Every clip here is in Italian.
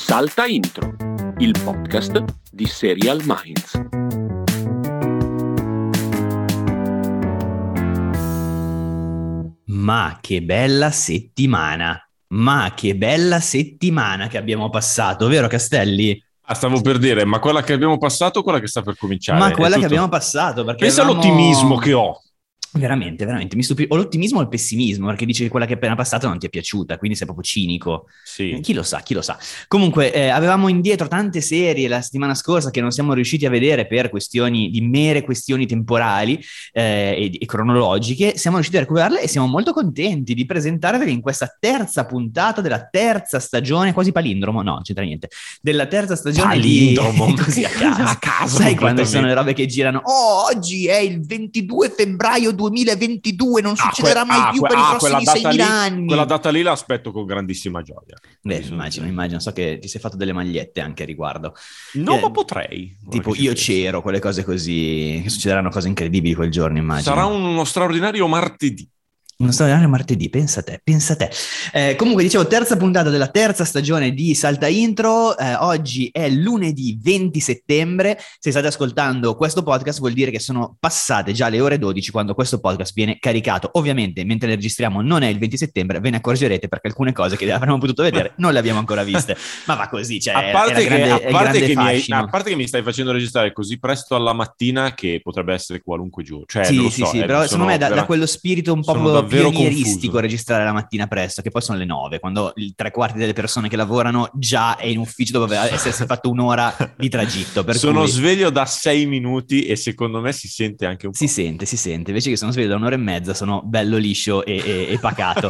Salta Intro, il podcast di Serial Minds. Ma che bella settimana! Ma che bella settimana che abbiamo passato, vero Castelli? Stavo per dire, ma quella che abbiamo passato o quella che sta per cominciare? Ma quella che abbiamo passato, perché pensa all'ottimismo che ho. Veramente, mi stupisce. O l'ottimismo o il pessimismo, perché dici che quella che è appena passata non ti è piaciuta, quindi sei proprio cinico. Sì. Chi lo sa. Comunque, avevamo indietro tante serie la settimana scorsa che non siamo riusciti a vedere per mere questioni temporali e cronologiche. Siamo riusciti a recuperarle e siamo molto contenti di presentarveli in questa terza puntata della terza stagione, quasi palindromo, no, non c'entra niente, della terza stagione palindromo. Così a caso. Sai quando sono le robe che girano? Oh, oggi è il 22 febbraio 2022, non succederà mai più per i prossimi 6.000 anni. Quella data lì l'aspetto con grandissima gioia. Beh, immagino, so che ti sei fatto delle magliette anche a riguardo. No, ma potrei. Tipo io c'ero, quelle cose così, che succederanno cose incredibili quel giorno, immagino. Sarà uno straordinario martedì. Uno straordinario martedì, pensa te. Comunque dicevo, terza puntata della terza stagione di Salta Intro. Oggi è lunedì 20 settembre. Se state ascoltando questo podcast vuol dire che sono passate già le ore 12 quando questo podcast viene caricato. Ovviamente mentre le registriamo non è il 20 settembre, ve ne accorgerete perché alcune cose che avremmo potuto vedere non le abbiamo ancora viste. Ma va così, cioè a parte che mi stai facendo registrare così presto alla mattina che potrebbe essere qualunque giorno. Cioè, sì, però secondo me da quello spirito un po' pionieristico confuso. registrare la mattina presto, che poi sono le 9, quando il 3/4 delle persone che lavorano già è in ufficio dove essersi fatto un'ora di tragitto. Sono sveglio da 6 minuti e secondo me si sente anche un po'. Si sente, invece che sono sveglio da un'ora e mezza sono bello liscio e pacato.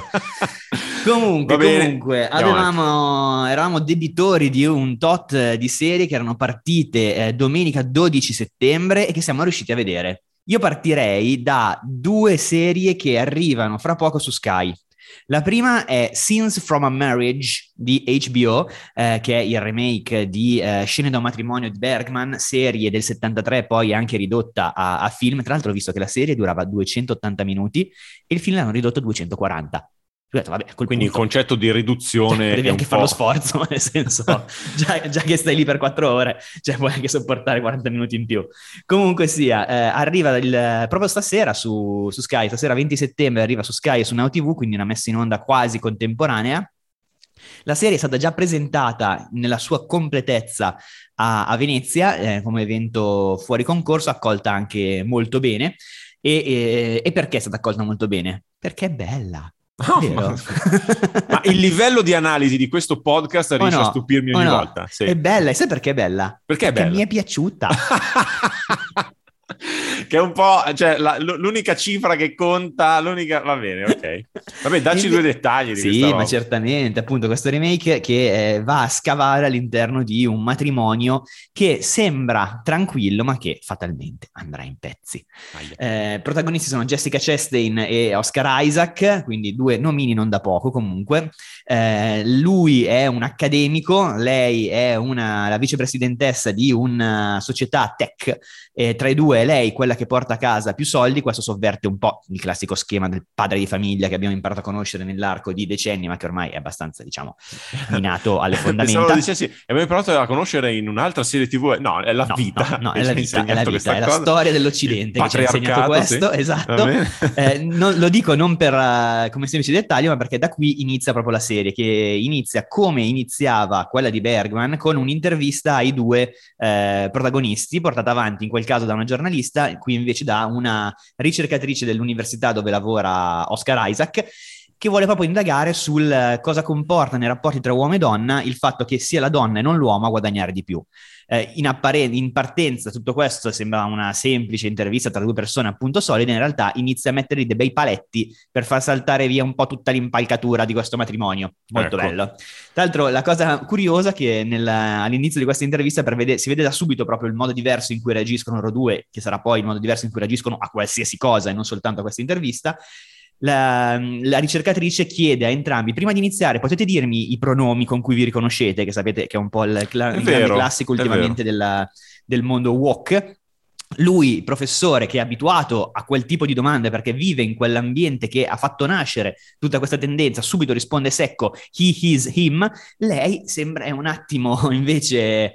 Comunque eravamo debitori di un tot di serie che erano partite domenica 12 settembre e che siamo riusciti a vedere. Io partirei da due serie che arrivano fra poco su Sky. La prima è Scenes from a Marriage di HBO, che è il remake di Scene da un matrimonio di Bergman, serie del 73, poi anche ridotta a film. Tra l'altro ho visto che la serie durava 280 minuti e il film l'hanno ridotto a 240. Detto, vabbè, quindi il concetto di riduzione devi anche fare lo sforzo, nel senso già che stai lì per 4 ore, cioè puoi anche sopportare 40 minuti in più. Comunque sia, arriva proprio stasera su Sky, stasera 20 settembre arriva su Sky e su Now TV, quindi una messa in onda quasi contemporanea. La serie è stata già presentata nella sua completezza a Venezia come evento fuori concorso, accolta anche molto bene. E perché è stata accolta molto bene? Perché è bella. Ma il livello di analisi di questo podcast riesce a stupirmi ogni volta. Sì. È bella, e sai perché è bella? Perché è bella? Mi è piaciuta. Che è un po', cioè l'unica cifra che conta, va bene, ok. Vabbè, dacci due dettagli di questa roba. Ma certamente, appunto, questo remake che va a scavare all'interno di un matrimonio che sembra tranquillo, ma che fatalmente andrà in pezzi. Protagonisti sono Jessica Chastain e Oscar Isaac, quindi due nomini non da poco comunque. Lui è un accademico, lei è la vicepresidentessa di una società tech, tra i due è lei quella che porta a casa più soldi. Questo sovverte un po' il classico schema del padre di famiglia che abbiamo imparato a conoscere nell'arco di decenni, ma che ormai è abbastanza, diciamo, minato alle fondamenta. Abbiamo imparato a conoscere in un'altra serie TV. No, è la vita. No, è la vita, è la storia dell'Occidente che ci ha insegnato questo, sì. Esatto. Lo dico non per come semplice dettaglio, ma perché da qui inizia proprio la serie, che inizia come iniziava quella di Bergman, con un'intervista ai due protagonisti, portata avanti in quel caso da una giornalista, qui invece da una ricercatrice dell'università dove lavora Oscar Isaac, che vuole proprio indagare sul cosa comporta nei rapporti tra uomo e donna il fatto che sia la donna e non l'uomo a guadagnare di più. In partenza tutto questo sembra una semplice intervista tra due persone appunto solide, in realtà inizia a mettere dei bei paletti per far saltare via un po' tutta l'impalcatura di questo matrimonio. Molto bello. Tra l'altro la cosa curiosa è che all'inizio di questa intervista si vede da subito proprio il modo diverso in cui reagiscono loro due, che sarà poi il modo diverso in cui reagiscono a qualsiasi cosa e non soltanto a questa intervista. La ricercatrice chiede a entrambi: prima di iniziare potete dirmi i pronomi con cui vi riconoscete, che sapete che è un po' il grande classico ultimamente del mondo woke. lui, professore, che è abituato a quel tipo di domande perché vive in quell'ambiente che ha fatto nascere tutta questa tendenza, subito risponde secco, he, his, him. Lei sembra un attimo invece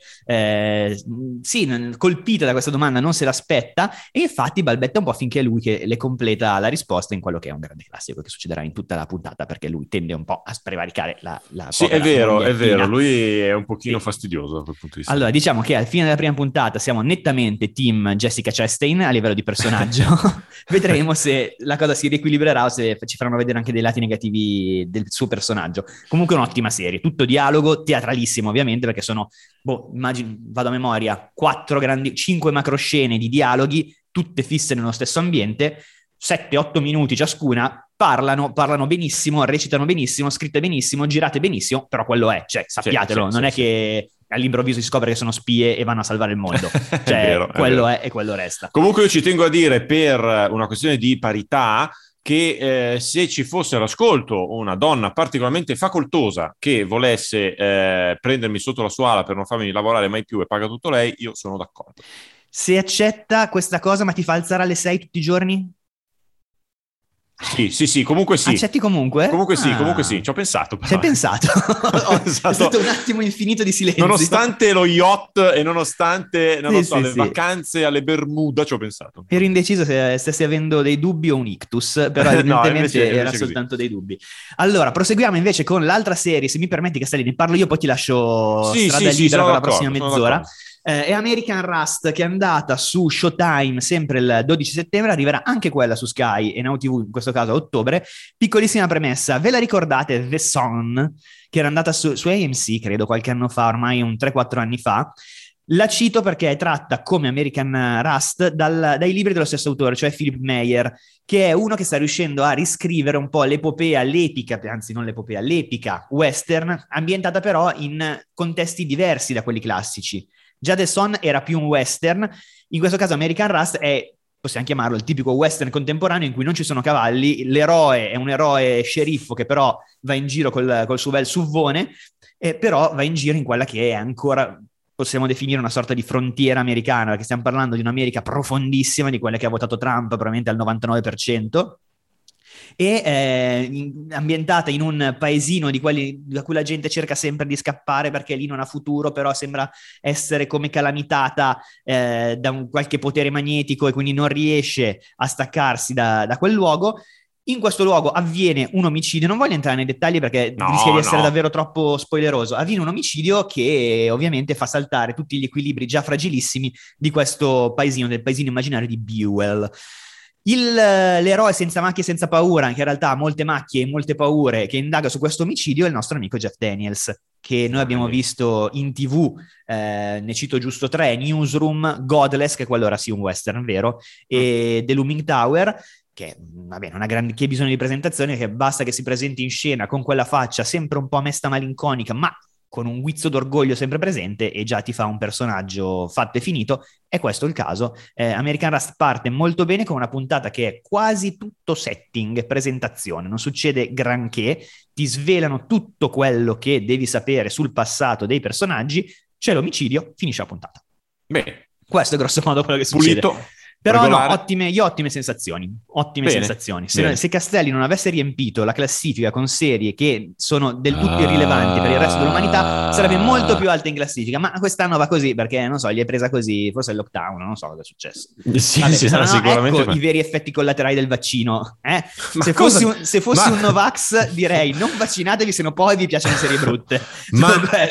colpita da questa domanda, non se l'aspetta, e infatti balbetta un po' finché è lui che le completa la risposta in quello che è un grande classico che succederà in tutta la puntata, perché lui tende un po' a prevaricare la sì, è vero, lui è un pochino fastidioso da quel punto di vista. Allora, diciamo che al fine della prima puntata siamo nettamente team Jessica Chastain a livello di personaggio. Vedremo se la cosa si riequilibrerà o se ci faranno vedere anche dei lati negativi del suo personaggio. Comunque un'ottima serie, tutto dialogo, teatralissimo ovviamente, perché sono, immagino, vado a memoria, 5 macroscene di dialoghi, tutte fisse nello stesso ambiente, 7-8 minuti ciascuna, parlano benissimo, recitano benissimo, scritte benissimo, girate benissimo, però quello è, cioè sappiatelo, non è che all'improvviso si scopre che sono spie e vanno a salvare il mondo, cioè quello è e quello resta. Comunque io ci tengo a dire, per una questione di parità, che se ci fosse all'ascolto una donna particolarmente facoltosa che volesse prendermi sotto la sua ala per non farmi lavorare mai più e paga tutto lei, io sono d'accordo. Se accetta questa cosa, ma ti fa alzare alle 6 tutti i giorni? Sì, comunque sì. Accetti comunque? Comunque sì, ci ho pensato. Però. Ci hai pensato? È stato un attimo infinito di silenzio. Nonostante lo yacht e nonostante, le vacanze alle Bermuda, ci ho pensato. Ero indeciso se stessi avendo dei dubbi o un ictus, però evidentemente invece era soltanto dei dubbi. Allora, proseguiamo invece con l'altra serie, se mi permetti Castelli, ne parlo io, poi ti lascio strada libera per la prossima mezz'ora. È American Rust, che è andata su Showtime sempre il 12 settembre, arriverà anche quella su Sky e Now TV, in questo caso a ottobre. Piccolissima premessa, ve la ricordate The Son, che era andata su AMC, credo qualche anno fa, ormai un 3-4 anni fa? La cito perché è tratta come American Rust dai libri dello stesso autore, cioè Philip Meyer, che è uno che sta riuscendo a riscrivere un po' l'epica western, ambientata però in contesti diversi da quelli classici. Già The Son era più un western, in questo caso American Rust è, possiamo chiamarlo, il tipico western contemporaneo in cui non ci sono cavalli, l'eroe è un eroe sceriffo che però va in giro col suo bel suvvone, però va in giro in quella che è ancora, possiamo definire, una sorta di frontiera americana, perché stiamo parlando di un'America profondissima, di quella che ha votato Trump probabilmente al 99%, e ambientata in un paesino di quelli da cui la gente cerca sempre di scappare perché lì non ha futuro, però sembra essere come calamitata da qualche potere magnetico e quindi non riesce a staccarsi da quel luogo. In questo luogo avviene un omicidio, non voglio entrare nei dettagli perché rischia di essere davvero troppo spoileroso. Avviene un omicidio che ovviamente fa saltare tutti gli equilibri già fragilissimi di questo paesino, del paesino immaginario di Buell. L'eroe senza macchie e senza paura, che in realtà ha molte macchie e molte paure, che indaga su questo omicidio, è il nostro amico Jeff Daniels, che noi abbiamo visto in TV, ne cito giusto 3, Newsroom, Godless, che quello era sì un western, vero, e The Looming Tower, che vabbè, non ha che bisogno di presentazione, che basta che si presenti in scena con quella faccia sempre un po' mesta malinconica, ma con un guizzo d'orgoglio sempre presente, e già ti fa un personaggio fatto e finito. È questo il caso. American Rust parte molto bene con una puntata che è quasi tutto setting e presentazione, non succede granché, ti svelano tutto quello che devi sapere sul passato dei personaggi, c'è l'omicidio, finisce la puntata. Bene. Questo è grosso modo quello che succede. Pulito. Però no, ottime sensazioni, sensazioni. Se Castelli non avesse riempito la classifica con serie che sono del tutto irrilevanti per il resto dell'umanità, sarebbe molto più alta in classifica, ma quest'anno va così perché, non so, gli è presa così, forse è il lockdown, non so cosa è successo. Sicuramente. Ecco i veri effetti collaterali del vaccino. Se fossi un Novax direi non vaccinatevi, se no poi vi piacciono serie brutte. Ma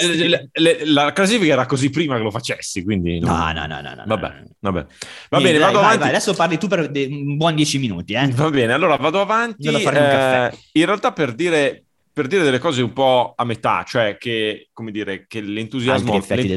la classifica era così prima che lo facessi, quindi... No. Vabbè. Va Niente, bene, vado avanti. Vai, adesso parli tu per un buon 10 minuti. Va bene, allora vado avanti. Io devo fare un caffè. In realtà per dire delle cose un po' a metà, cioè che, come dire, che l'entusiasmo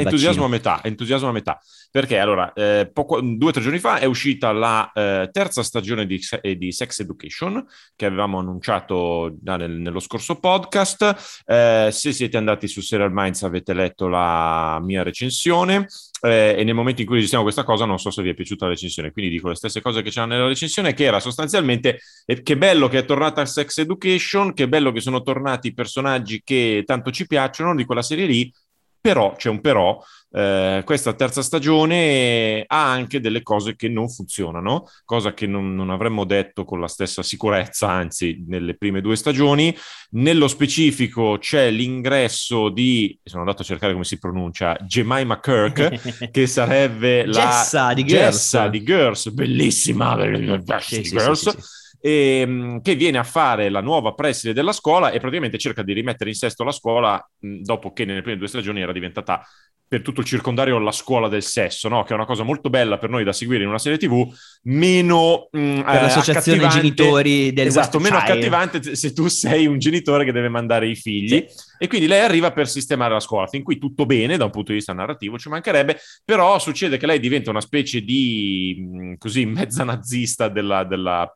a metà. Perché allora, 2 o 3 giorni fa è uscita la terza stagione di Sex Education, che avevamo annunciato già nello scorso podcast. Se siete andati su Serial Minds avete letto la mia recensione, e nel momento in cui registriamo questa cosa non so se vi è piaciuta la recensione, quindi dico le stesse cose che c'erano nella recensione, che era sostanzialmente che bello che è tornata Sex Education, che bello che sono tornati i personaggi che tanto ci piacciono di quella serie lì, Però, c'è un però, questa terza stagione ha anche delle cose che non funzionano, cosa che non avremmo detto con la stessa sicurezza, anzi, nelle prime 2 stagioni. Nello specifico c'è l'ingresso sono andato a cercare come si pronuncia, Jemima Kirk, che sarebbe la Jessa di Girls, bellissima, Girls. Che viene a fare la nuova preside della scuola e praticamente cerca di rimettere in sesto la scuola dopo che nelle prime 2 stagioni era diventata per tutto il circondario la scuola del sesso, no? Che è una cosa molto bella per noi da seguire in una serie TV, meno per l'associazione genitori del esatto, meno accattivante se tu sei un genitore che deve mandare i figli. Sì. E quindi lei arriva per sistemare la scuola, fin qui tutto bene da un punto di vista narrativo, ci mancherebbe, però succede che lei diventa una specie di così mezza nazista della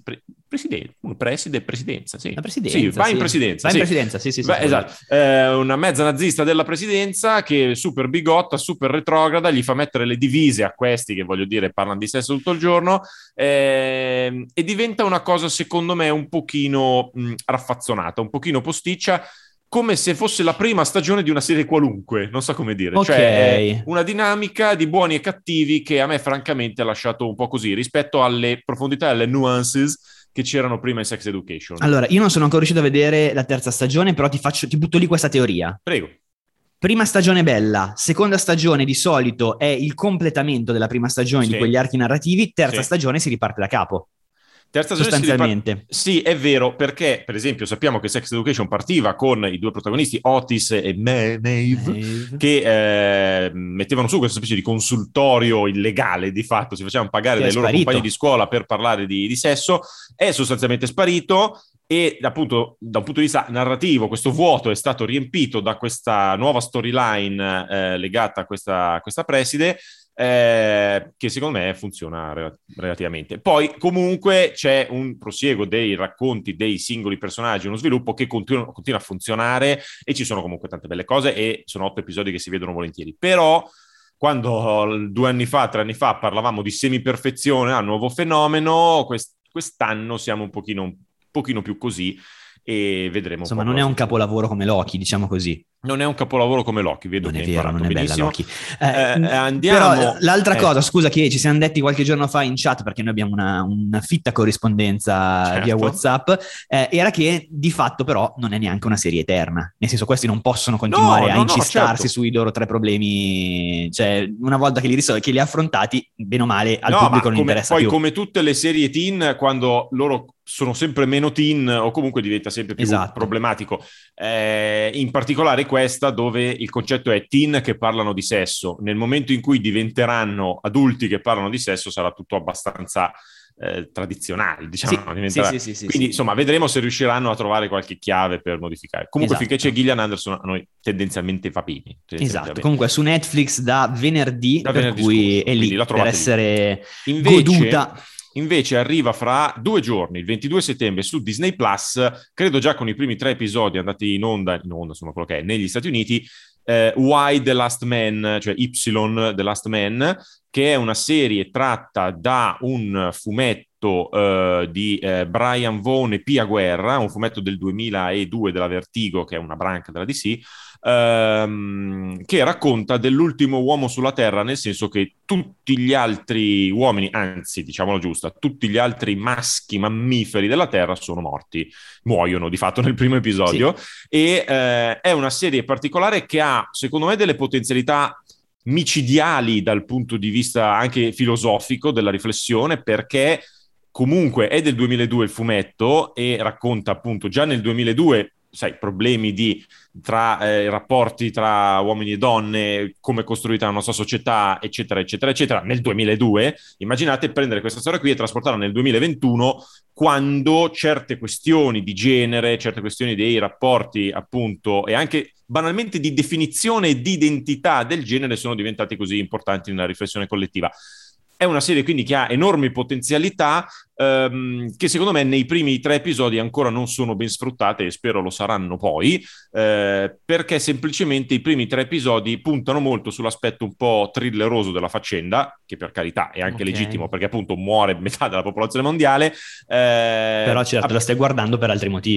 presidenza, sì. La presidenza, sì, va in presidenza. Va in presidenza, sì. Esatto. Una mezza nazista della presidenza che è super bigotta, super retrograda, gli fa mettere le divise a questi che, voglio dire, parlano di sesso tutto il giorno, e diventa una cosa, secondo me, un pochino raffazzonata, un pochino posticcia, come se fosse la prima stagione di una serie qualunque, non so come dire. Okay. Cioè è una dinamica di buoni e cattivi che a me francamente ha lasciato un po' così, rispetto alle profondità e alle nuances che c'erano prima in Sex Education. Allora, io non sono ancora riuscito a vedere la terza stagione, però ti butto lì questa teoria. Prego. Prima stagione bella, seconda stagione di solito è il completamento della prima stagione di quegli archi narrativi, terza stagione si riparte da capo. Terza sostanzialmente. Sì, è vero, perché per esempio sappiamo che Sex Education partiva con i 2 protagonisti, Otis e Maeve, che mettevano su questa specie di consultorio illegale, di fatto, si facevano pagare dai loro compagni di scuola per parlare di sesso, è sostanzialmente sparito. E appunto da un punto di vista narrativo questo vuoto è stato riempito da questa nuova storyline legata a questa preside, che secondo me funziona relativamente. Poi comunque c'è un prosieguo dei racconti dei singoli personaggi, uno sviluppo che continua a funzionare, e ci sono comunque tante belle cose e sono 8 episodi che si vedono volentieri. Però quando 2 anni fa, 3 anni fa parlavamo di semiperfezione, nuovo fenomeno, quest'anno siamo un pochino più così, e vedremo. Insomma, non è un capolavoro come Loki, diciamo così. Non è un capolavoro come Loki, vedo non che è vero, non è benissimo. Bella Loki. Andiamo. Però l'altra cosa, scusa, che ci siamo detti qualche giorno fa in chat, perché noi abbiamo una fitta corrispondenza via WhatsApp, era che di fatto però non è neanche una serie eterna. Nel senso, questi non possono continuare a incistarsi sui loro 3 problemi. Cioè, una volta che li affrontati, bene o male, al pubblico non interessa poi più. Come tutte le serie teen, quando loro sono sempre meno teen, o comunque diventa sempre più problematico. In particolare questa, dove il concetto è teen che parlano di sesso. Nel momento in cui diventeranno adulti che parlano di sesso, sarà tutto abbastanza tradizionale, diciamo. Sì. Quindi insomma vedremo se riusciranno a trovare qualche chiave per modificare. Comunque finché c'è Gillian Anderson a noi tendenzialmente va bene. Esatto, comunque è su Netflix da venerdì per cui scorso, è lì per essere goduta. Invece arriva fra 2 giorni, il 22 settembre, su Disney Plus, credo già con i primi 3 episodi andati in onda, insomma quello che è, negli Stati Uniti, Y The Last Man, cioè Y The Last Man, che è una serie tratta da un fumetto di Brian Vaughan e Pia Guerra, un fumetto del 2002 della Vertigo, che è una branca della DC, che racconta dell'ultimo uomo sulla Terra, nel senso che tutti gli altri uomini, anzi diciamolo giusta, tutti gli altri maschi mammiferi della Terra muoiono di fatto nel primo episodio, e è una serie particolare che ha secondo me delle potenzialità micidiali dal punto di vista anche filosofico della riflessione, perché comunque è del 2002 il fumetto e racconta appunto già nel 2002 problemi tra rapporti tra uomini e donne, come è costruita la nostra società, eccetera, eccetera, eccetera, nel 2002. Immaginate prendere questa storia qui e trasportarla nel 2021, quando certe questioni di genere, certe questioni dei rapporti, appunto, e anche banalmente di definizione e di identità del genere sono diventati così importanti nella riflessione collettiva. È una serie quindi che ha enormi potenzialità, che secondo me nei primi 3 episodi ancora non sono ben sfruttate, e spero lo saranno poi, perché semplicemente i primi 3 episodi puntano molto sull'aspetto un po' thrilleroso della faccenda, che per carità è anche legittimo, perché appunto muore metà della popolazione mondiale. Però certo, la stai guardando per altri motivi.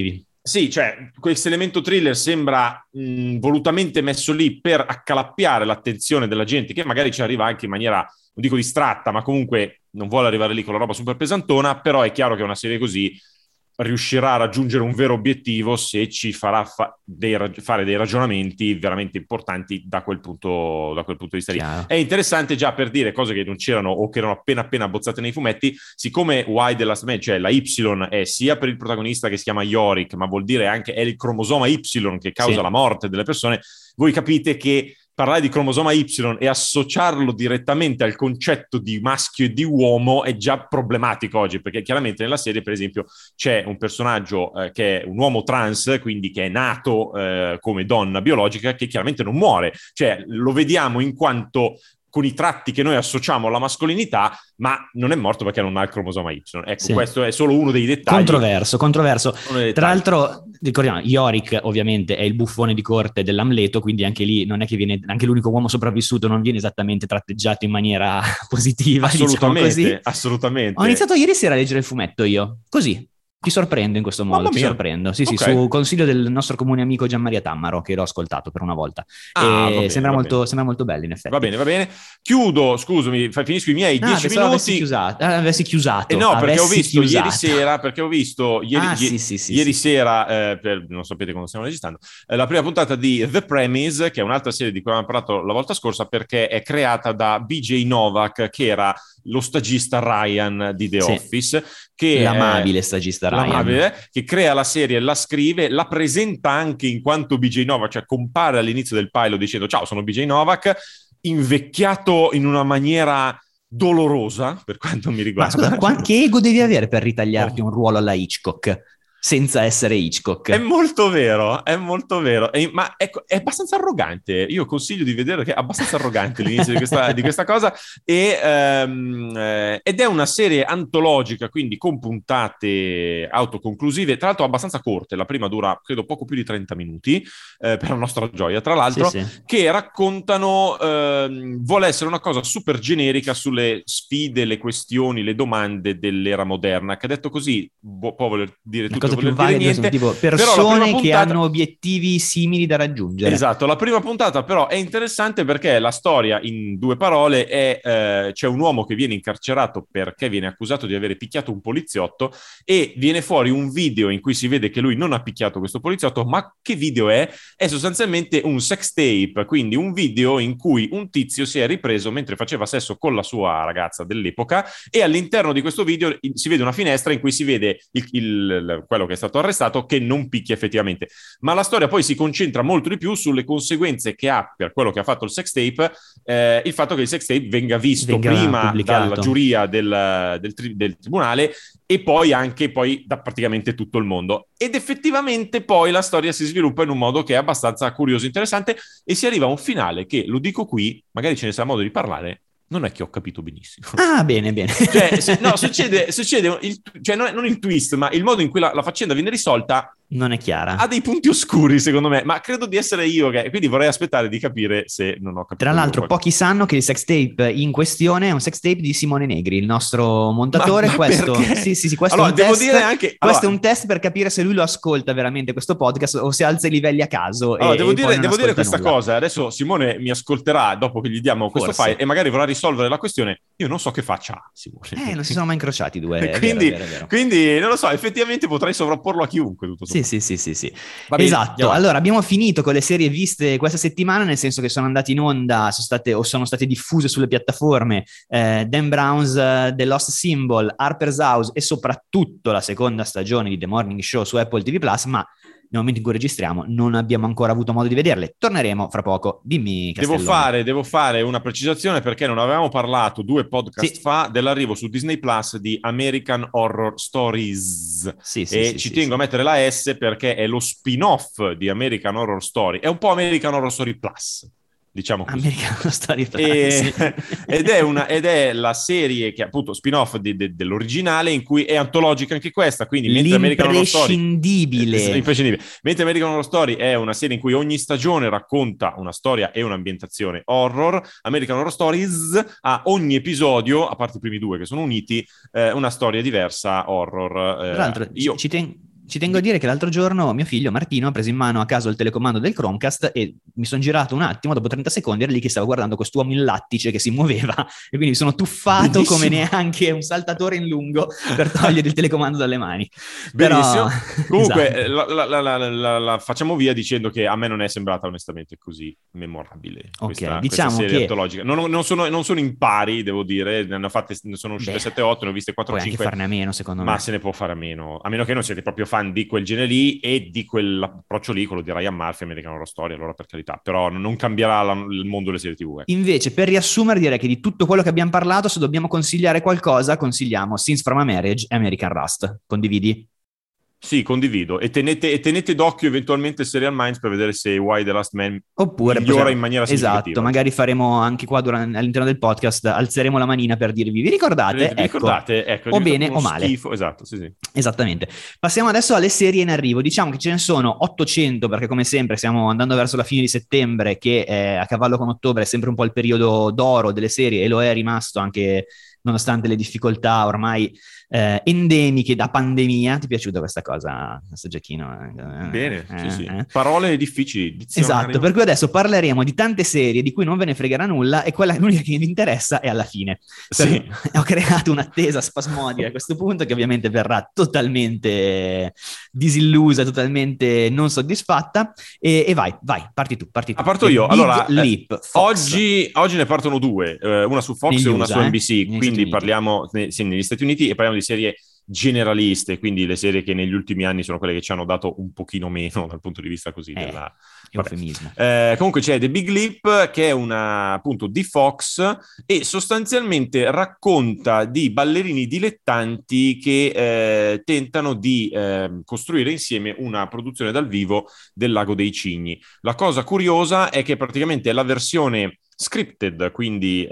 Sì, cioè questo elemento thriller sembra volutamente messo lì per accalappiare l'attenzione della gente, che magari ci arriva anche in maniera, non dico distratta, ma comunque non vuole arrivare lì con la roba super pesantona, però è chiaro che una serie così riuscirà a raggiungere un vero obiettivo se ci farà fare dei ragionamenti veramente importanti da quel punto di vista lì. È interessante già per dire cose che non c'erano o che erano appena abbozzate nei fumetti, siccome Y The Last Man, cioè la Y è sia per il protagonista che si chiama Yorick, ma vuol dire anche è il cromosoma Y che causa la morte delle persone, voi capite che parlare di cromosoma Y e associarlo direttamente al concetto di maschio e di uomo è già problematico oggi, perché chiaramente nella serie, per esempio, c'è un personaggio che è un uomo trans, quindi che è nato come donna biologica, che chiaramente non muore, cioè lo vediamo in quanto con i tratti che noi associamo alla mascolinità, ma non è morto perché non ha il cromosoma Y. Ecco, questo è solo uno dei dettagli. Controverso. Tra l'altro, ricordiamo, Yorick ovviamente è il buffone di corte dell'Amleto, quindi anche lì non è che viene, anche l'unico uomo sopravvissuto non viene esattamente tratteggiato in maniera positiva. Assolutamente, diciamo così. Assolutamente. Ho iniziato ieri sera a leggere il fumetto io, così. Ti sorprendo in questo modo, ti sorprendo. Sì, okay. Su consiglio del nostro comune amico Gianmaria Tammaro, che l'ho ascoltato per una volta. Sembra molto bello, in effetti. Va bene. Chiudo, scusami, finisco i miei 10 minuti. Avessi chiusato. No, perché ho visto ieri sera, non sapete quando stiamo registrando, la prima puntata di The Premise, che è un'altra serie di cui avevamo parlato la volta scorsa, perché è creata da BJ Novak, che era lo stagista Ryan di The Office, che l'amabile stagista Ryan, che crea la serie, la scrive, la presenta anche in quanto BJ Novak, cioè compare all'inizio del pilot dicendo ciao, sono BJ Novak, invecchiato in una maniera dolorosa per quanto mi riguarda. Ma scusa, che ego devi avere per ritagliarti un ruolo alla Hitchcock senza essere Hitchcock? È molto vero, ma è abbastanza arrogante. Io consiglio di vedere che è abbastanza arrogante l'inizio di questa cosa, ed è una serie antologica, quindi con puntate autoconclusive, tra l'altro abbastanza corte. La prima dura, credo, poco più di 30 minuti, per la nostra gioia, tra l'altro, che raccontano, vuole essere una cosa super generica sulle sfide, le questioni, le domande dell'era moderna, che detto così può voler dire tutto, più varie, tipo persone che hanno obiettivi simili da raggiungere. Esatto, la prima puntata però è interessante perché la storia, in 2 parole, è c'è un uomo che viene incarcerato perché viene accusato di avere picchiato un poliziotto, e viene fuori un video in cui si vede che lui non ha picchiato questo poliziotto. Ma che video è? È sostanzialmente un sex tape, quindi un video in cui un tizio si è ripreso mentre faceva sesso con la sua ragazza dell'epoca, e all'interno di questo video si vede una finestra in cui si vede quello che è stato arrestato che non picchia effettivamente. Ma la storia poi si concentra molto di più sulle conseguenze che ha per quello che ha fatto il sex tape, il fatto che il sex tape venga visto prima pubblicato dalla giuria del tribunale, e poi anche da praticamente tutto il mondo. Ed effettivamente poi la storia si sviluppa in un modo che è abbastanza curioso e interessante, e si arriva a un finale che, lo dico qui, magari ce ne sarà modo di parlare, non è che ho capito benissimo. Ah, bene. Cioè, succede cioè non il twist, ma il modo in cui la faccenda viene risolta non è chiara. Ha dei punti oscuri, secondo me, ma credo di essere io quindi vorrei aspettare di capire se non ho capito. Tra l'altro, pochi sanno che il sex tape in questione è un sex tape di Simone Negri, il nostro montatore. Ma questo perché? Sì, questo allora, è un devo test. Dire anche, questo è un test per capire se lui lo ascolta veramente questo podcast o se alza i livelli a caso. Allora, devo dire questa cosa. Adesso Simone mi ascolterà dopo che gli diamo questo file e magari vorrà risolvere la questione. Io non so che faccia Simone. Non si sono mai incrociati i due. Quindi non lo so, effettivamente potrei sovrapporlo a chiunque. Tutto sì. Esatto, allora abbiamo finito con le serie viste questa settimana, nel senso che sono andate in onda, sono state diffuse sulle piattaforme Dan Brown's The Lost Symbol, Harper's House e soprattutto la seconda stagione di The Morning Show su Apple TV+, ma nel momento in cui registriamo non abbiamo ancora avuto modo di vederle. Torneremo fra poco. Dimmi, Castellone. Devo fare una precisazione, perché non avevamo parlato 2 podcast fa dell'arrivo su Disney Plus di American Horror Stories. Ci tengo a mettere la S perché è lo spin-off di American Horror Story. È un po' American Horror Story Plus, diciamo così. American Story Plus. Ed è la serie che è appunto spin-off dell'originale, in cui è antologica anche questa, quindi mentre American Horror Story mentre American Horror Story è una serie in cui ogni stagione racconta una storia e un'ambientazione horror, American Horror Stories ha ogni episodio, a parte i primi 2 che sono uniti, una storia diversa horror. Tra l'altro Ci tengo a dire che l'altro giorno mio figlio Martino ha preso in mano a caso il telecomando del Chromecast e mi sono girato un attimo, dopo 30 secondi era lì che stavo guardando quest'uomo in lattice che si muoveva e quindi mi sono tuffato Benissimo. Come neanche un saltatore in lungo per togliere il telecomando dalle mani. Benissimo. Però, comunque la facciamo via dicendo che a me non è sembrata onestamente così memorabile questa serie antologica. Non sono impari, devo dire, ne sono uscite 7-8, ne ho viste 4-5. Puoi anche farne a meno, secondo me. Ma se ne può fare a meno, a meno che non siete proprio fan di quel genere lì e di quell'approccio lì, quello di Ryan Murphy, American Horror Story, allora per carità, però non cambierà il mondo delle serie TV. Invece, per riassumere, direi che di tutto quello che abbiamo parlato, se dobbiamo consigliare qualcosa, consigliamo Scenes from a Marriage e American Rust. Condividi? Sì, condivido. E tenete d'occhio eventualmente Serial Minds per vedere se Why the Last Man migliora in maniera significativa. Esatto, magari faremo anche qua all'interno del podcast, alzeremo la manina per dirvi, vi ricordate? Ecco, o bene o male. Schifo. Esatto, sì. Esattamente. Passiamo adesso alle serie in arrivo. Diciamo che ce ne sono 800, perché come sempre stiamo andando verso la fine di settembre, che a cavallo con ottobre è sempre un po' il periodo d'oro delle serie, e lo è rimasto anche nonostante le difficoltà ormai endemiche da pandemia. Ti è piaciuta questa cosa, questo giochino? Bene, sì. Parole difficili. Esatto, per cui adesso parleremo di tante serie di cui non ve ne fregherà nulla e l'unica che mi interessa è alla fine. Sì. Ho creato un'attesa spasmodica a questo punto che ovviamente verrà totalmente disillusa, totalmente non soddisfatta e vai, parti tu. Parto io. Allora, Leap, oggi ne partono due, una su Fox e una su NBC, quindi parliamo negli Stati Uniti e parliamo di serie generaliste, quindi le serie che negli ultimi anni sono quelle che ci hanno dato un pochino meno dal punto di vista così della eufemismo. Comunque c'è The Big Leap, che è una appunto di Fox e sostanzialmente racconta di ballerini dilettanti che tentano di costruire insieme una produzione dal vivo del Lago dei Cigni. La cosa curiosa è che praticamente è la versione scripted, quindi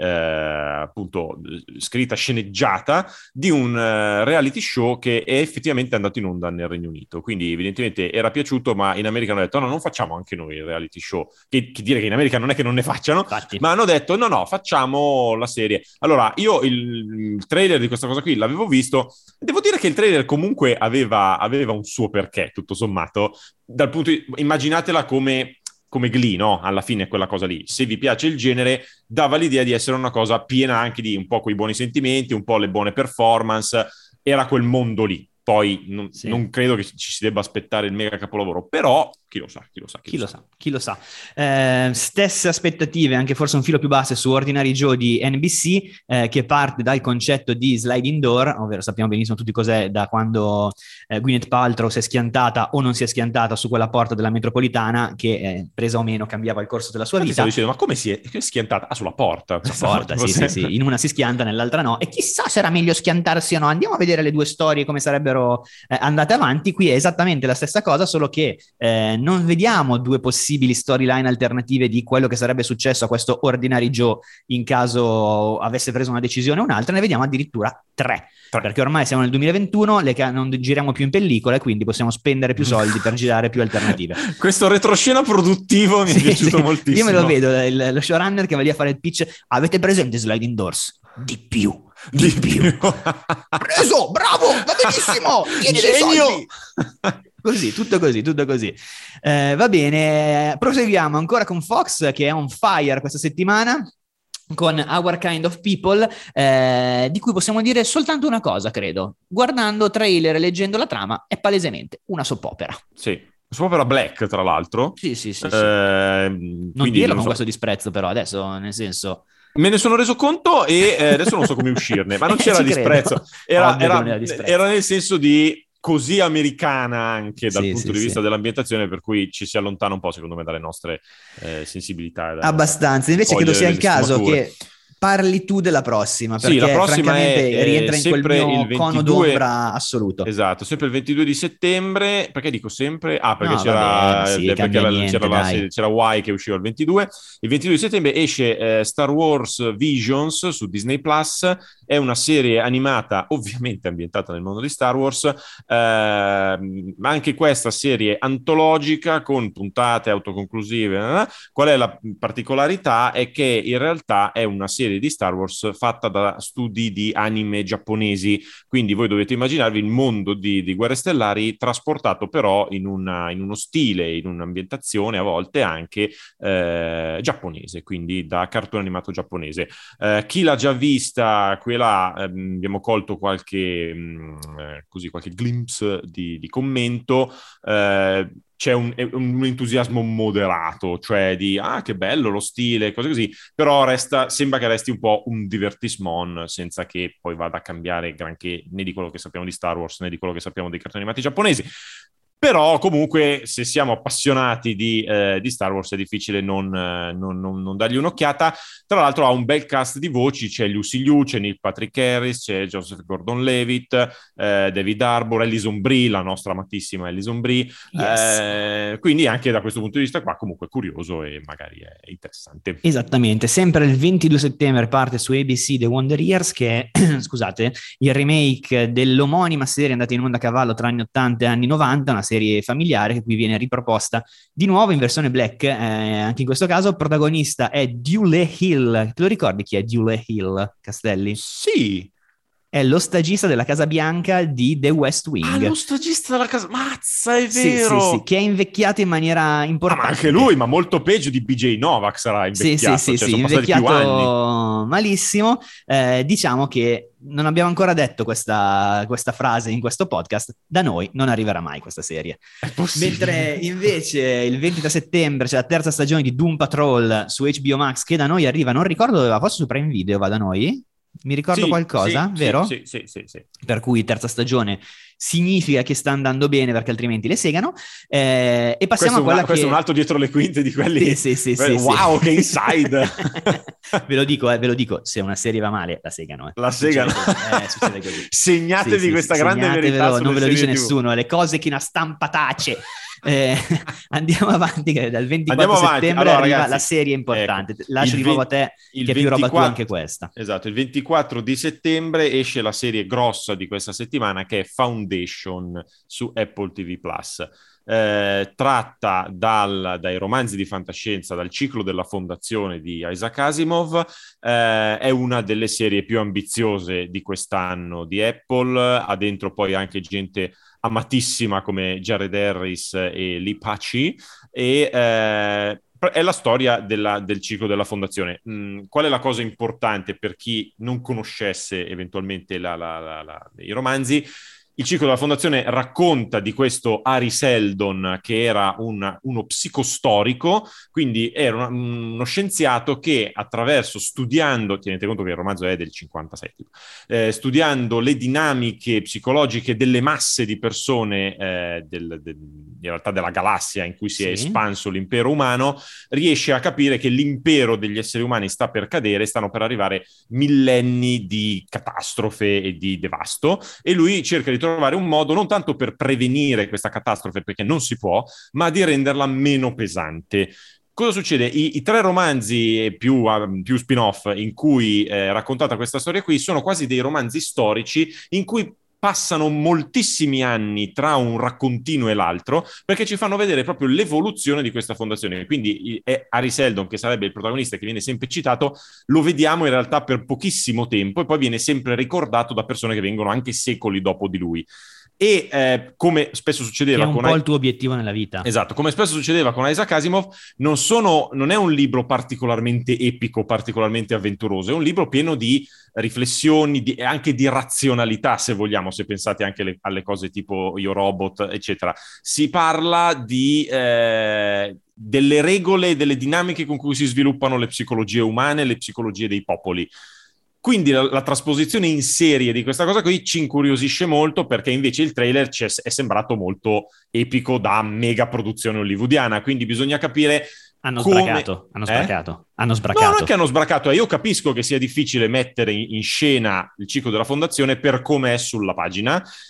appunto scritta, sceneggiata di un reality show che è effettivamente andato in onda nel Regno Unito, quindi evidentemente era piaciuto, ma in America hanno detto no, non facciamo anche noi il reality show, che dire che in America non è che non ne facciano. Infatti. Ma hanno detto no, facciamo la serie. Allora io il trailer di questa cosa qui l'avevo visto, devo dire che il trailer comunque aveva un suo perché, tutto sommato, dal punto immaginatela come Glee, no? Alla fine è quella cosa lì. Se vi piace il genere, dava l'idea di essere una cosa piena anche di un po' quei buoni sentimenti, un po' le buone performance. Era quel mondo lì. Poi non credo che ci si debba aspettare il mega capolavoro, però chi lo sa. Stesse aspettative, anche forse un filo più basse su Ordinary Joe di NBC, che parte dal concetto di sliding door, ovvero sappiamo benissimo tutti cos'è, da quando Gwyneth Paltrow si è schiantata o non si è schiantata su quella porta della metropolitana che presa o meno cambiava il corso della sua vita. Stavo dicendo, ma come si è schiantata? Sulla porta. Sì. In una si schianta, nell'altra no. E chissà se era meglio schiantarsi o no. Andiamo a vedere le due storie come sarebbero andate avanti. Qui è esattamente la stessa cosa, solo che non vediamo due possibili storyline alternative di quello che sarebbe successo a questo Ordinary Joe in caso avesse preso una decisione o un'altra, ne vediamo addirittura tre. Perché ormai siamo nel 2021, non giriamo più in pellicola e quindi possiamo spendere più soldi per girare più alternative. Questo retroscena produttivo mi è piaciuto moltissimo. Io me lo vedo, lo showrunner che va lì a fare il pitch. Avete presente Sliding Doors? Di più. Preso, bravo, va benissimo, tieni dei soldi. Tutto così. Va bene, proseguiamo ancora con Fox, che è on fire questa settimana, con Our Kind of People, di cui possiamo dire soltanto una cosa, credo. Guardando trailer e leggendo la trama, è palesemente una soap opera. Sì. Soap opera black, tra l'altro. Sì. Non dirlo con questo disprezzo, però, adesso, nel senso... Me ne sono reso conto e adesso non so come uscirne, ma non c'era disprezzo. Era nel senso di così americana anche dal punto di vista dell'ambientazione, per cui ci si allontana un po', secondo me, dalle nostre sensibilità. Abbastanza. Invece credo sia il caso che parli tu della prossima, perché la prossima francamente rientra in quel mio cono d'ombra assoluto. Esatto, sempre il 22 di settembre, perché dico sempre? Perché c'era Y che usciva il 22. Il 22 di settembre esce Star Wars Visions su Disney Plus, è una serie animata ovviamente ambientata nel mondo di Star Wars, ma anche questa serie antologica con puntate autoconclusive. Qual è la particolarità? È che in realtà è una serie di Star Wars fatta da studi di anime giapponesi, quindi voi dovete immaginarvi il mondo di Guerre Stellari trasportato però in uno stile, in un'ambientazione a volte anche giapponese, quindi da cartone animato giapponese. Chi l'ha già vista, qui e là abbiamo colto qualche glimpse di commento. C'è un entusiasmo moderato, cioè di che bello lo stile, cose così, però sembra che resti un po' un divertissement senza che poi vada a cambiare granché né di quello che sappiamo di Star Wars né di quello che sappiamo dei cartoni animati giapponesi. Però comunque se siamo appassionati di Star Wars è difficile non dargli un'occhiata. Tra l'altro ha un bel cast di voci, c'è Lucy Liu, c'è Neil Patrick Harris, c'è Joseph Gordon-Levitt, David Harbour, Alison Brie, la nostra amatissima Alison Brie. Yes. Quindi anche da questo punto di vista qua comunque è curioso e magari è interessante. Esattamente, sempre il 22 settembre parte su ABC The Wonder Years, che è scusate, il remake dell'omonima serie andata in onda a cavallo tra anni 80 e anni 90, una serie familiare che qui viene riproposta di nuovo in versione black, anche in questo caso protagonista è Dule Hill. Te lo ricordi chi è Dule Hill, Castelli? Sì! È lo stagista della Casa Bianca di The West Wing. Lo stagista della Casa... Mazza, è vero! Sì, che è invecchiato in maniera importante. Ma anche lui, ma molto peggio di BJ Novak sarà invecchiato. Sì, sono invecchiato passati più anni. Malissimo. Diciamo che non abbiamo ancora detto questa frase in questo podcast. Da noi non arriverà mai questa serie. Mentre invece il 23 settembre c'è la terza stagione di Doom Patrol su HBO Max, che da noi arriva, non ricordo dove va, forse su Prime Video va da noi? Mi ricordo qualcosa, vero? Sì. Per cui terza stagione significa che sta andando bene, perché altrimenti le segano. E passiamo a quella questo è un altro dietro le quinte di quelli. Sì. Wow, che inside! Ve lo dico, se una serie va male, la segano. La segano. Succede così. Segnatevi questa grande verità. Non ve lo dice nessuno, le cose che una stampa tace. Andiamo avanti, che dal 24 settembre arriva ragazzi, la serie importante. Lascio di nuovo a te, che è più roba tua anche questa. Esatto, il 24 di settembre esce la serie grossa di questa settimana, che è Foundation su Apple TV+. Tratta dai romanzi di fantascienza, dal ciclo della fondazione di Isaac Asimov. È una delle serie più ambiziose di quest'anno di Apple, ha dentro poi anche gente amatissima come Jared Harris e Lee Paci, e è la storia del ciclo della fondazione. Qual è la cosa importante per chi non conoscesse eventualmente i romanzi? Il ciclo della fondazione racconta di questo Hari Seldon, che era uno psicostorico, quindi era uno scienziato che studiando, tenete conto che il romanzo è del 57, studiando le dinamiche psicologiche delle masse di persone, in realtà della galassia in cui si è espanso l'impero umano, riesce a capire che l'impero degli esseri umani sta per cadere, stanno per arrivare millenni di catastrofe e di devasto, e lui cerca di trovare un modo non tanto per prevenire questa catastrofe, perché non si può, ma di renderla meno pesante. Cosa succede? I tre romanzi più spin-off in cui è raccontata questa storia qui sono quasi dei romanzi storici in cui passano moltissimi anni tra un raccontino e l'altro, perché ci fanno vedere proprio l'evoluzione di questa fondazione. Quindi Hari Seldon, che sarebbe il protagonista che viene sempre citato, lo vediamo in realtà per pochissimo tempo e poi viene sempre ricordato da persone che vengono anche secoli dopo di lui. E come spesso succedeva che è un po' il tuo obiettivo nella vita. Esatto, come spesso succedeva con Isaac Asimov, non è un libro particolarmente epico, particolarmente avventuroso, è un libro pieno di riflessioni e anche di razionalità, se vogliamo, se pensate anche alle cose tipo Io Robot, eccetera. Si parla delle regole, delle dinamiche con cui si sviluppano le psicologie umane, le psicologie dei popoli. Quindi la trasposizione in serie di questa cosa qui ci incuriosisce molto, perché invece il trailer è sembrato molto epico da mega produzione hollywoodiana, quindi bisogna capire Hanno sbracato. No, non è che hanno sbracato, io capisco che sia difficile mettere in scena il ciclo della fondazione per come è sulla pagina.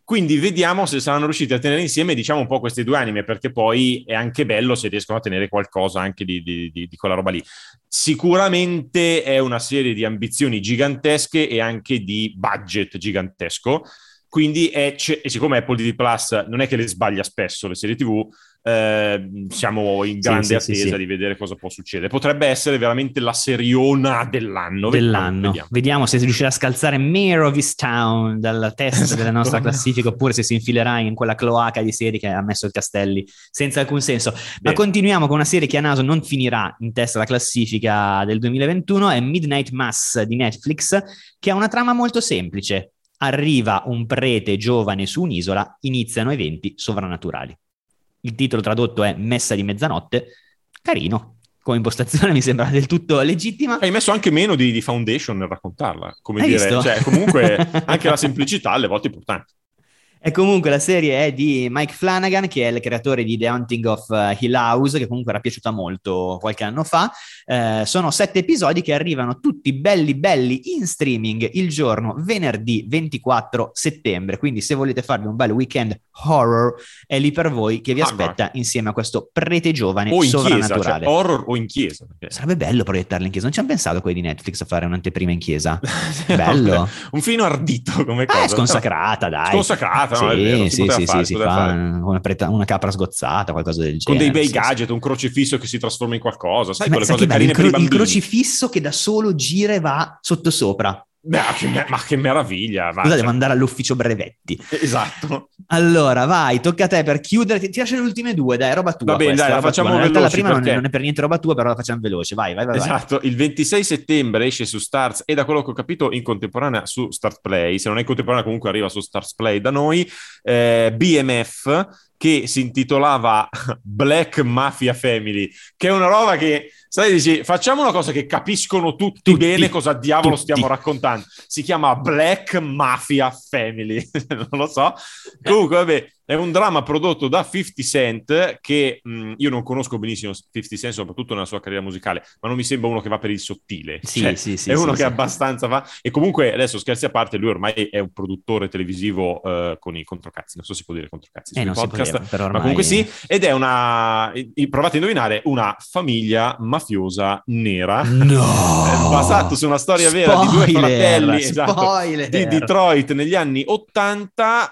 Quindi vediamo se saranno riusciti a tenere insieme, diciamo, un po' queste due anime, perché poi è anche bello se riescono a tenere qualcosa anche di quella roba lì. Sicuramente è una serie di ambizioni gigantesche e anche di budget gigantesco, quindi e siccome Apple TV Plus non è che le sbaglia spesso le serie TV, siamo in grande attesa di vedere cosa può succedere. Potrebbe essere veramente la seriona dell'anno. Vediamo se riuscirà a scalzare Mare of Easttown dalla testa della nostra classifica, oppure se si infilerà in quella cloaca di serie che ha messo il Castelli senza alcun senso. Ma continuiamo con una serie che a naso non finirà in testa alla classifica del 2021, è Midnight Mass di Netflix, che ha una trama molto semplice. Arriva un prete giovane su un'isola, iniziano eventi sovrannaturali. Il titolo tradotto è Messa di mezzanotte. Carino, come impostazione mi sembra del tutto legittima. Hai messo anche meno di Foundation nel raccontarla, come dire, cioè comunque anche la semplicità alle volte è importante. E comunque la serie è di Mike Flanagan, che è il creatore di The Haunting of Hill House, che comunque era piaciuta molto qualche anno fa. Sono 7 episodi che arrivano tutti belli in streaming il giorno venerdì 24 settembre. Quindi se volete farvi un bel weekend horror, è lì per voi, che vi aspetta insieme a questo prete giovane o in sovrannaturale. Chiesa, cioè horror o in chiesa. Perché... Sarebbe bello proiettarla in chiesa. Non ci hanno pensato quelli di Netflix a fare un'anteprima in chiesa. Bello. Un filo ardito come cosa. Sconsacrata, dai. Sconsacrata. No, sì, si fa una capra sgozzata, qualcosa del genere. Con dei bei gadget, un crocifisso che si trasforma in qualcosa, sai, quelle cose bello, carine per i bambini. Il crocifisso che da solo gira e va sottosopra. Ma che meraviglia. Scusa, devo andare all'ufficio brevetti. Esatto. Allora, vai, tocca a te per chiudere. Ti lascio le ultime due, dai, roba tua. Va bene, dai, la facciamo veloce. La prima perché... non è per niente roba tua, però la facciamo veloce. Vai. Esatto, il 26 settembre esce su Starz e da quello che ho capito in contemporanea su Starz Play. Se non è in contemporanea comunque arriva su Starz Play da noi. BMF, che si intitolava Black Mafia Family, che è una roba che, sai, dici, facciamo una cosa che capiscono tutti bene cosa diavolo stiamo raccontando. Si chiama Black Mafia Family, non lo so. Comunque, vabbè, è un dramma prodotto da 50 Cent, che io non conosco benissimo 50 Cent, soprattutto nella sua carriera musicale, ma non mi sembra uno che va per il sottile. Sì, è uno che abbastanza va... E comunque, adesso scherzi a parte, lui ormai è un produttore televisivo con i controcazzi, non so se si può dire controcazzi sui podcast, però ormai... ma comunque sì, ed è una... Provate a indovinare, una famiglia mafiosa nera. No! Basato su una storia vera di due fratelli di Detroit negli anni 80.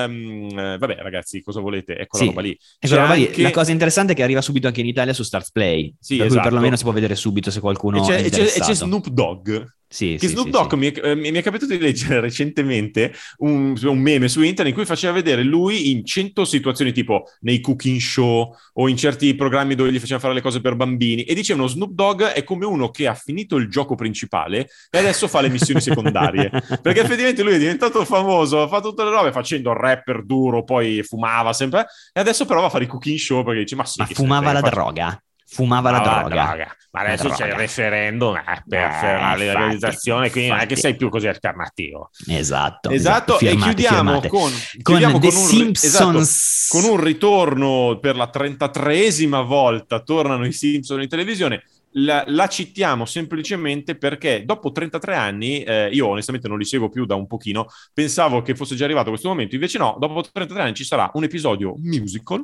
Vabbè, ragazzi, cosa volete? Ecco la roba lì. Anche... La cosa interessante è che arriva subito anche in Italia su Starz Play, per cui perlomeno si può vedere subito se qualcuno è interessato. C'è Snoop Dogg. Snoop Dogg mi è capitato di leggere recentemente un meme su internet in cui faceva vedere lui in 100 situazioni, tipo nei cooking show o in certi programmi dove gli facevano fare le cose per bambini, e dicevano Snoop Dogg è come uno che ha finito il gioco principale e adesso fa le missioni secondarie, perché effettivamente lui è diventato famoso, fa tutte le robe facendo il rapper duro, poi fumava sempre, e adesso però va a fare i cooking show perché dice ma fumava la droga. Fumava la droga. Ma adesso c'è il referendum per la legalizzazione, quindi non è che sei più così alternativo. Esatto. Firmate, e chiudiamo con The Simpsons. Con un ritorno per la 33esima volta. Tornano i Simpson in televisione. La citiamo semplicemente perché dopo 33 anni, io onestamente non li seguo più da un pochino, pensavo che fosse già arrivato questo momento, invece no, dopo 33 anni ci sarà un episodio musical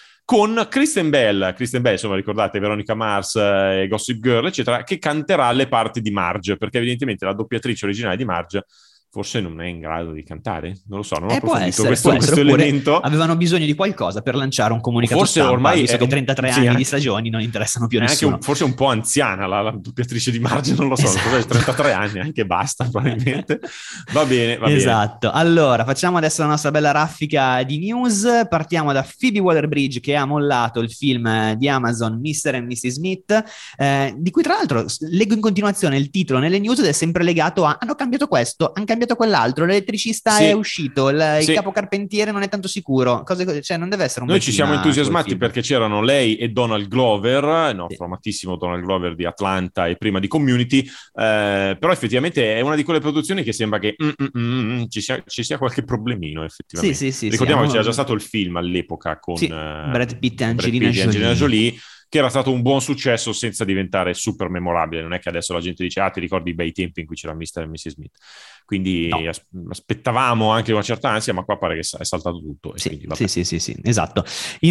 con Kristen Bell, insomma, ricordate Veronica Mars e Gossip Girl, eccetera, che canterà le parti di Marge, perché evidentemente la doppiatrice originale di Marge forse non è in grado di cantare, non lo so, non ho approfondito questo elemento. Avevano bisogno di qualcosa per lanciare un comunicato stampa, ormai visto che 33 anni di stagioni non interessano più a nessuno. Forse un po' anziana la doppiatrice di Marge, non lo so, 33 anni, anche basta probabilmente. Va bene. Esatto, allora facciamo adesso la nostra bella raffica di news, partiamo da Phoebe Waller-Bridge, che ha mollato il film di Amazon Mr. and Mrs. Smith, di cui tra l'altro leggo in continuazione il titolo nelle news ed è sempre legato a hanno cambiato questo, hanno cambiato quell'altro, l'elettricista è uscito, il capo carpentiere non è tanto sicuro, cioè non deve essere un... Noi ci siamo entusiasmati perché c'erano lei e Donald Glover, il nostro amatissimo Donald Glover di Atlanta e prima di Community, però effettivamente è una di quelle produzioni che sembra che ci sia qualche problemino effettivamente. Ricordiamo che c'era già stato il film all'epoca con Brad Pitt e Angelina Jolie. che era stato un buon successo senza diventare super memorabile. Non è che adesso la gente dice ti ricordi i bei tempi in cui c'era Mr. e Mrs. Smith. Quindi aspettavamo anche una certa ansia, ma qua pare che è saltato tutto. Sì, esatto.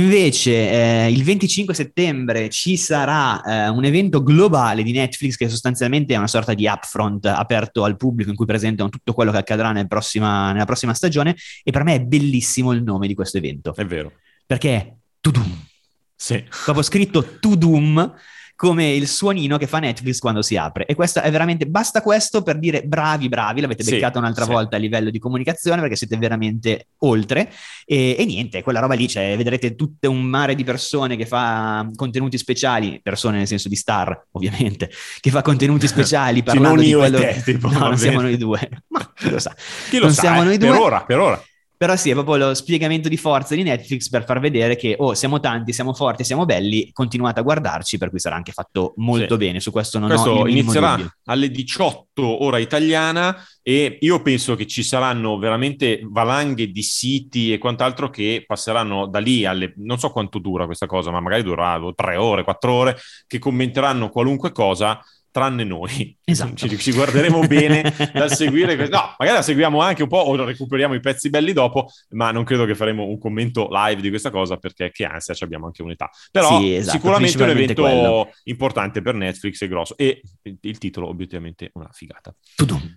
Invece il 25 settembre ci sarà un evento globale di Netflix che sostanzialmente è una sorta di upfront aperto al pubblico in cui presentano tutto quello che accadrà nella prossima stagione, e per me è bellissimo il nome di questo evento. È vero. Perché è Tudum. Sì. Proprio scritto Tudum, come il suonino che fa Netflix quando si apre. E questo è veramente, basta questo per dire bravi, l'avete beccata un'altra volta a livello di comunicazione, perché siete veramente oltre. E niente, quella roba lì, vedrete tutto un mare di persone che fa contenuti speciali, persone nel senso di star, ovviamente, che fa contenuti speciali parlando di quello... tipo, no, non siamo noi due. Ma chi lo sa? Chi lo sa, siamo noi due. Per ora. Però sì, è proprio lo spiegamento di forza di Netflix per far vedere che siamo tanti, siamo forti, siamo belli, continuate a guardarci, per cui sarà anche fatto molto bene. Su questo non ho il minimo inizierà dubbio. alle 18 ora italiana, e io penso che ci saranno veramente valanghe di siti e quant'altro che passeranno da lì non so quanto dura questa cosa, ma magari durerà 3 ore, 4 ore, che commenteranno qualunque cosa, tranne noi. Esatto. Ci guarderemo bene dal seguire. No, magari la seguiamo anche un po' o recuperiamo i pezzi belli dopo, ma non credo che faremo un commento live di questa cosa, perché che ansia, abbiamo anche un'età. Però sì, esatto, sicuramente è un evento importante per Netflix e grosso. E il titolo obiettivamente una figata. Tudum.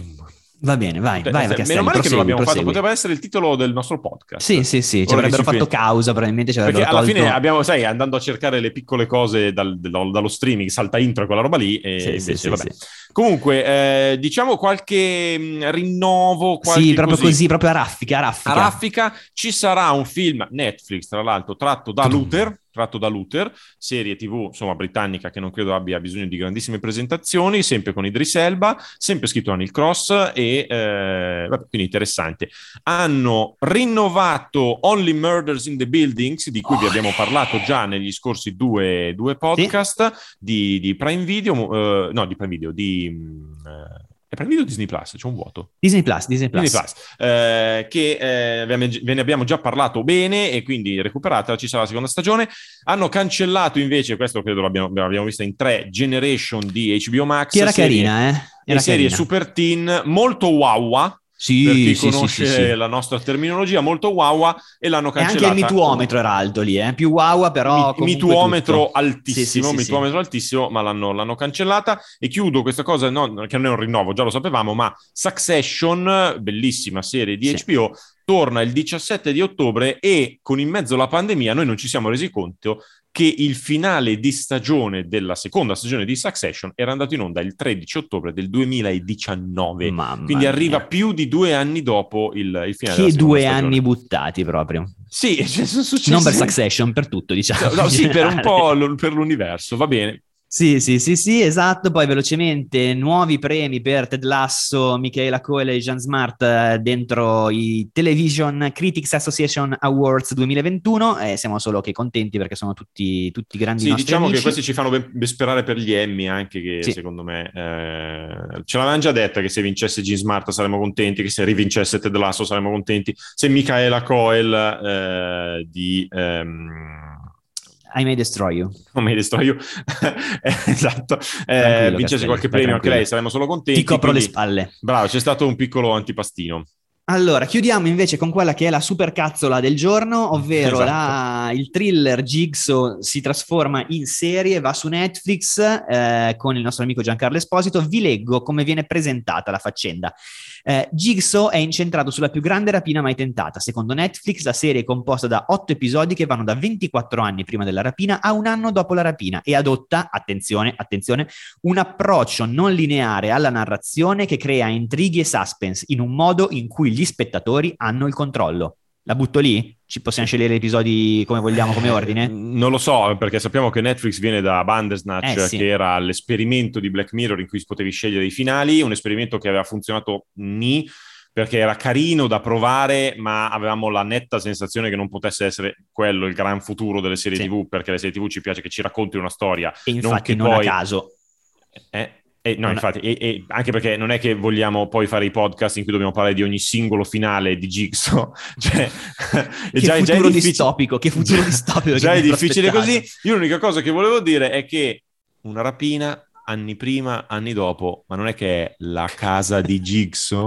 Va bene, vai. Meno male che non l'abbiamo fatto, poteva essere il titolo del nostro podcast. Sì, ci avrebbero fatto causa, probabilmente ci avrebbero perché alla fine abbiamo, andando a cercare le piccole cose dallo streaming, salta intro e quella roba lì, e vabbè. Comunque, diciamo qualche rinnovo, sì, proprio così, proprio a raffica. Ci sarà un film Netflix, tra l'altro, tratto da Luther, serie TV, insomma, britannica, che non credo abbia bisogno di grandissime presentazioni, sempre con Idris Elba, sempre scritto Neil Cross, e quindi interessante. Hanno rinnovato Only Murders in the Buildings, di cui vi abbiamo parlato già negli scorsi due podcast, di Prime Video, di Prime Video, è Prime Video o Disney Plus? C'è un vuoto. Disney Plus. Che ve ne abbiamo già parlato bene, e quindi recuperatela, ci sarà la seconda stagione. Hanno cancellato invece, questo credo l'abbiamo vista in 3, Generation di HBO Max. Che era carina, serie super teen, molto wow. Sì, per chi conosce la nostra terminologia, molto wow, e l'hanno cancellata. E anche il mituometro era alto lì, più wow, però mituometro altissimo, altissimo, ma l'hanno cancellata. E chiudo questa cosa, che non è un rinnovo, già lo sapevamo, ma Succession, bellissima serie di HBO, torna il 17 di ottobre, e con in mezzo la pandemia noi non ci siamo resi conto che il finale di stagione della seconda stagione di Succession era andato in onda il 13 ottobre del 2019. Quindi arriva più di 2 anni dopo il finale della seconda stagione. 2 anni buttati proprio. Sì, sono successi. Non per Succession, per tutto, diciamo. No, sì, per un po' per l'universo, va bene. Sì, esatto. Poi velocemente nuovi premi per Ted Lasso, Michaela Coel e Jean Smart dentro i Television Critics Association Awards 2021. Siamo solo che contenti, perché sono tutti grandi nostri diciamo amici. Che questi ci fanno ben sperare per gli Emmy, anche che secondo me ce l'avevamo già detta, che se vincesse Jean Smart saremmo contenti, che se rivincesse Ted Lasso saremmo contenti, se Michaela Coel di I May Destroy You. Esatto. Vincesse qualche premio anche lei, saremmo solo contenti. Ti copro le spalle. Bravo, c'è stato un piccolo antipastino. Allora, chiudiamo invece con quella che è la supercazzola del giorno, ovvero il thriller Jigsaw si trasforma in serie, va su Netflix con il nostro amico Giancarlo Esposito. Vi leggo come viene presentata la faccenda. Jigsaw è incentrato sulla più grande rapina mai tentata. Secondo Netflix, la serie è composta da 8 episodi che vanno da 24 anni prima della rapina a 1 anno dopo la rapina, e adotta, attenzione, un approccio non lineare alla narrazione che crea intrighi e suspense in un modo in cui gli spettatori hanno il controllo. La butto lì? Ci possiamo scegliere episodi come vogliamo, come ordine? Non lo so, perché sappiamo che Netflix viene da Bandersnatch, sì, che era l'esperimento di Black Mirror in cui potevi scegliere i finali, un esperimento che aveva funzionato perché era carino da provare, ma avevamo la netta sensazione che non potesse essere quello il gran futuro delle serie TV, perché le serie TV ci piace che ci racconti una storia. E infatti non a caso... Infatti, anche perché non è che vogliamo poi fare i podcast in cui dobbiamo parlare di ogni singolo finale di Jigsaw. Cioè, futuro distopico, che futuro distopico. Già è difficile così. Io l'unica cosa che volevo dire è che una rapina, anni prima, anni dopo, ma non è che è la casa di Jigsaw?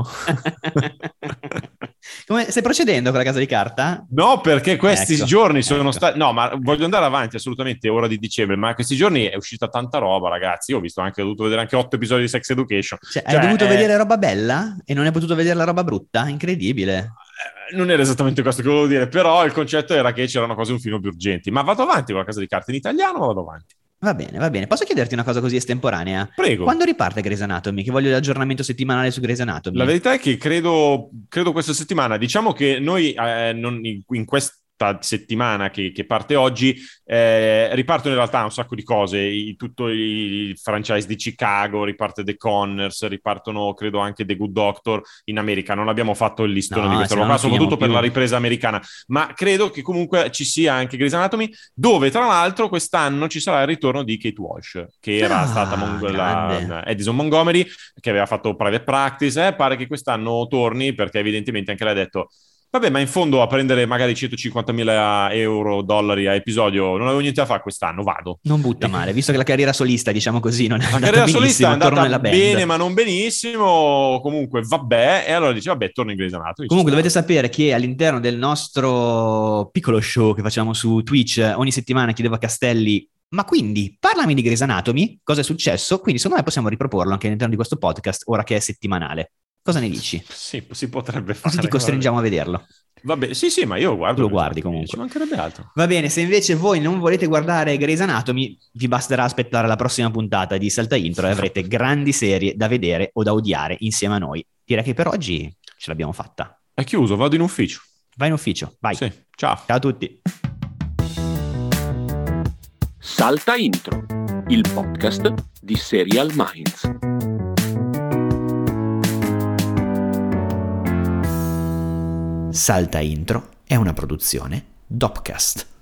Come, stai procedendo con la casa di carta? No, perché questi giorni sono stati... No, ma voglio andare avanti assolutamente, ora di dicembre, ma questi giorni è uscita tanta roba, ragazzi. Io ho dovuto vedere anche 8 episodi di Sex Education. Hai dovuto vedere roba bella e non hai potuto vedere la roba brutta? Incredibile. Non era esattamente questo che volevo dire, però il concetto era che c'erano cose un film più urgenti. Ma vado avanti con la casa di carta in italiano o vado avanti? Va bene. Posso chiederti una cosa così estemporanea? Prego. Quando riparte Grey's Anatomy? Che voglio l'aggiornamento settimanale su Grey's Anatomy. La verità è che credo questa settimana. Diciamo che noi in questa settimana che parte oggi ripartono in realtà un sacco di cose, tutto il franchise di Chicago, riparte The Conners, ripartono credo anche The Good Doctor in America. Non abbiamo fatto il listone di questa roba, soprattutto per la ripresa americana, ma credo che comunque ci sia anche Grey's Anatomy, dove tra l'altro quest'anno ci sarà il ritorno di Kate Walsh, che era stata Edison Montgomery, che aveva fatto Private Practice. Pare che quest'anno torni, perché evidentemente anche lei ha detto: vabbè, ma in fondo a prendere magari 150.000 euro, dollari a episodio, non avevo niente da fare quest'anno, vado. Non butta male, visto che la carriera solista, diciamo così, non è andata benissimo. La carriera solista è andata bene, ma non benissimo, comunque vabbè, e allora dice, vabbè, torno in Grey's Anatomy. Comunque dovete sapere che all'interno del nostro piccolo show che facciamo su Twitch, ogni settimana chiedevo a Castelli: ma quindi parlami di Grey's Anatomy, cosa è successo? Quindi secondo me possiamo riproporlo anche all'interno di questo podcast, ora che è settimanale. Cosa ne dici? Sì, si potrebbe fare. Così ti costringiamo a vederlo. Vabbè, sì, ma io guardo. Tu lo guardi comunque. Ci mancherebbe altro. Va bene, se invece voi non volete guardare Grey's Anatomy, vi basterà aspettare la prossima puntata di Salta Intro e avrete grandi serie da vedere o da odiare insieme a noi. Direi che per oggi ce l'abbiamo fatta. È chiuso, vado in ufficio. Vai in ufficio, vai. Sì, ciao. Ciao a tutti. Salta Intro, il podcast di Serial Minds. Salta Intro è una produzione Dopcast.